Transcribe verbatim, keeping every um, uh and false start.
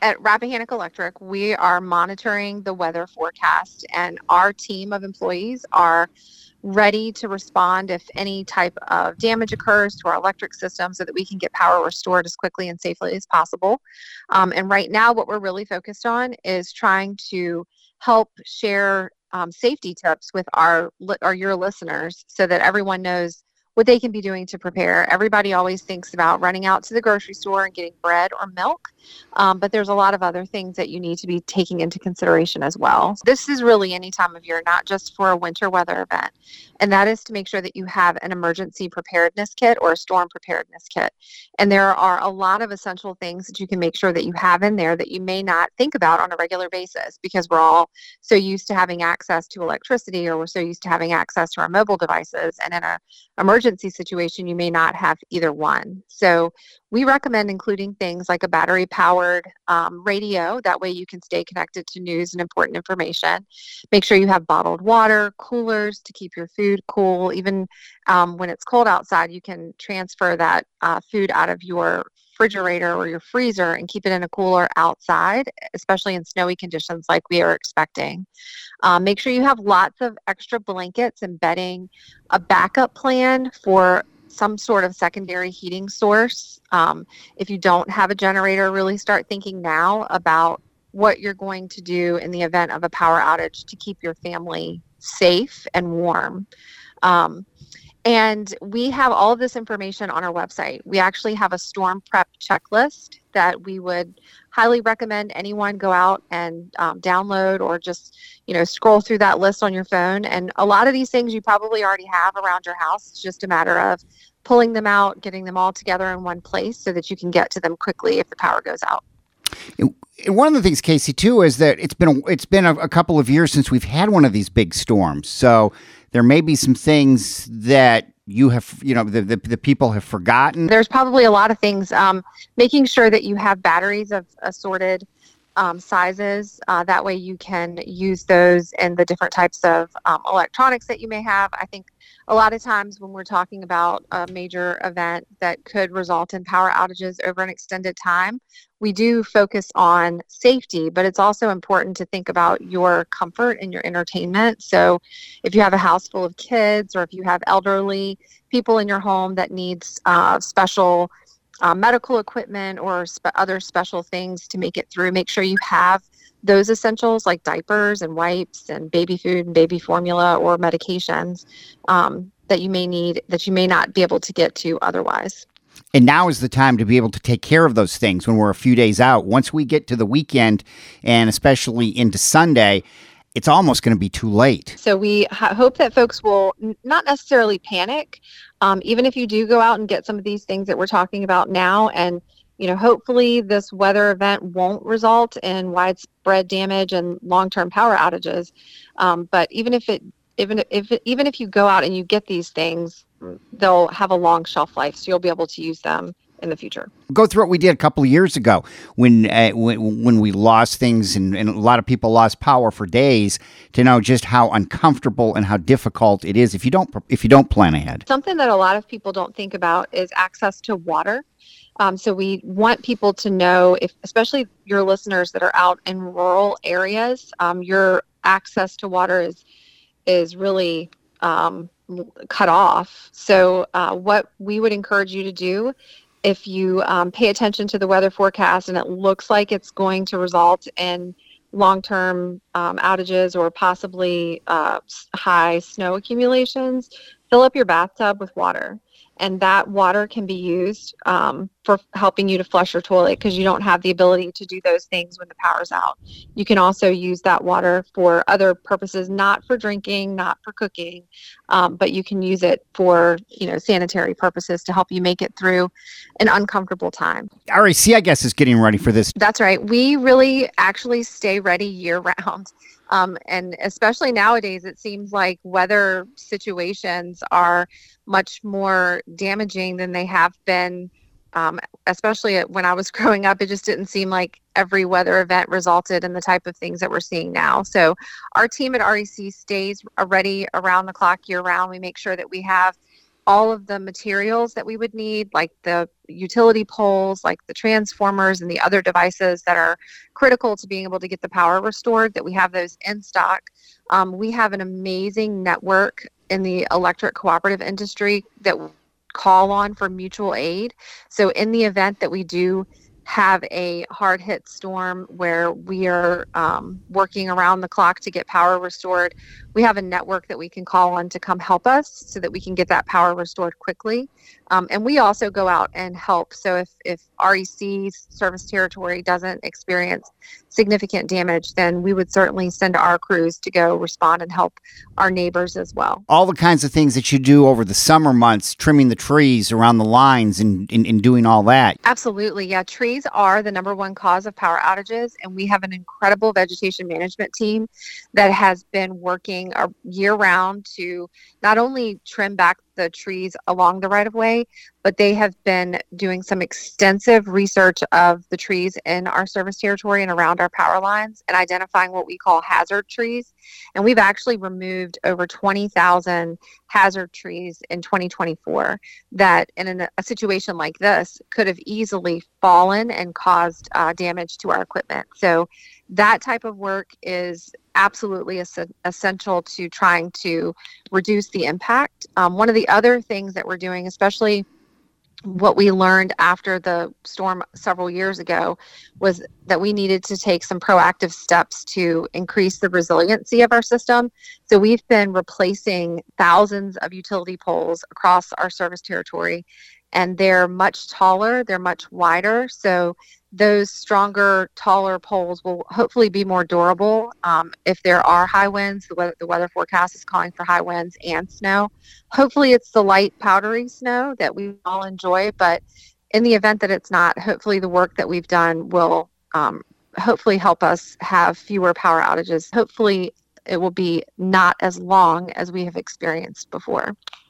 At Rappahannock Electric, we are monitoring the weather forecast, and our team of employees are ready to respond if any type of damage occurs to our electric system so that we can get power restored as quickly and safely as possible. Um, and right now, what we're really focused on is trying to help share um, safety tips with our or your listeners so that everyone knows what they can be doing to prepare. Everybody always thinks about running out to the grocery store and getting bread or milk, um, but there's a lot of other things that you need to be taking into consideration as well. This is really any time of year, not just for a winter weather event, and that is to make sure that you have an emergency preparedness kit or a storm preparedness kit. And there are a lot of essential things that you can make sure that you have in there that you may not think about on a regular basis because we're all so used to having access to electricity, or we're so used to having access to our mobile devices, and in an emergency situation, you may not have either one. So we recommend including things like a battery-powered um, radio. That way you can stay connected to news and important information. Make sure you have bottled water, coolers to keep your food cool. Even um, when it's cold outside, you can transfer that uh, food out of your refrigerator or your freezer and keep it in a cooler outside, especially in snowy conditions like we are expecting. Um, make sure you have lots of extra blankets and bedding, a backup plan for some sort of secondary heating source. Um, if you don't have a generator, really start thinking now about what you're going to do in the event of a power outage to keep your family safe and warm. Um, And we have all of this information on our website. We actually have a storm prep checklist that we would highly recommend anyone go out and um, download or just, you know, scroll through that list on your phone. And a lot of these things you probably already have around your house. It's just a matter of pulling them out, getting them all together in one place so that you can get to them quickly if the power goes out. And one of the things, Casey, too, is that it's been a, it's been a, a couple of years since we've had one of these big storms. So there may be some things that you have, you know, the, the, the people have forgotten. There's probably a lot of things. Um, making sure that you have batteries of assorted um, sizes. Uh, that way you can use those in the different types of um, electronics that you may have. I think a lot of times when we're talking about a major event that could result in power outages over an extended time, we do focus on safety, but it's also important to think about your comfort and your entertainment. So if you have a house full of kids, or if you have elderly people in your home that needs uh, special uh, medical equipment or spe- other special things to make it through, make sure you have those essentials like diapers and wipes and baby food and baby formula or medications um, that you may need, that you may not be able to get to otherwise. And now is the time to be able to take care of those things when we're a few days out. Once we get to the weekend, and especially into Sunday, it's almost going to be too late. So we ha- hope that folks will n- not necessarily panic, um, even if you do go out and get some of these things that we're talking about now. And, you know, hopefully this weather event won't result in widespread damage and long-term power outages. Um, but even if it, even if it, even if you go out and you get these things, they'll have a long shelf life, so you'll be able to use them in the future. Go through what we did a couple of years ago when uh, when, when we lost things and, and a lot of people lost power for days, to know just how uncomfortable and how difficult it is if you don't if you don't plan ahead. Something that a lot of people don't think about is access to water. Um, so we want people to know, if especially your listeners that are out in rural areas, um, your access to water is is really um, cut off. So uh, what we would encourage you to do, if you um, pay attention to the weather forecast and it looks like it's going to result in long-term um, outages or possibly uh, high snow accumulations, fill up your bathtub with water. And that water can be used um, for helping you to flush your toilet because you don't have the ability to do those things when the power's out. You can also use that water for other purposes, not for drinking, not for cooking, um, but you can use it for, you know, sanitary purposes to help you make it through an uncomfortable time. R A C, I guess, is getting ready for this. That's right. We really actually stay ready year round. Um, and especially nowadays, it seems like weather situations are much more damaging than they have been. Um, especially when I was growing up, it just didn't seem like every weather event resulted in the type of things that we're seeing now. So our team at R E C stays ready around the clock year round. We make sure that we have all of the materials that we would need, like the utility poles, like the transformers and the other devices that are critical to being able to get the power restored, that we have those in stock. Um, we have an amazing network in the electric cooperative industry that we call on for mutual aid. So in the event that we do have a hard hit storm where we are um, working around the clock to get power restored, we have a network that we can call on to come help us so that we can get that power restored quickly. Um, and we also go out and help. So if, if R E C's service territory doesn't experience significant damage, then we would certainly send our crews to go respond and help our neighbors as well. All the kinds of things that you do over the summer months, trimming the trees around the lines and, and, and doing all that. Absolutely. Yeah. Trees are the number one cause of power outages. And we have an incredible vegetation management team that has been working year round to not only trim back the trees along the right of way, but they have been doing some extensive research of the trees in our service territory and around our power lines and identifying what we call hazard trees. And we've actually removed over twenty thousand hazard trees in twenty twenty-four that in a situation like this could have easily fallen and caused uh, damage to our equipment. So that type of work is absolutely es- essential to trying to reduce the impact. Um, one of the other things that we're doing, especially what we learned after the storm several years ago, was that we needed to take some proactive steps to increase the resiliency of our system. So we've been replacing thousands of utility poles across our service territory, and they're much taller, they're much wider. So those stronger, taller poles will hopefully be more durable. Um, if there are high winds, the weather, the weather forecast is calling for high winds and snow. Hopefully it's the light powdery snow that we all enjoy, but in the event that it's not, hopefully the work that we've done will um, hopefully help us have fewer power outages. Hopefully it will be not as long as we have experienced before.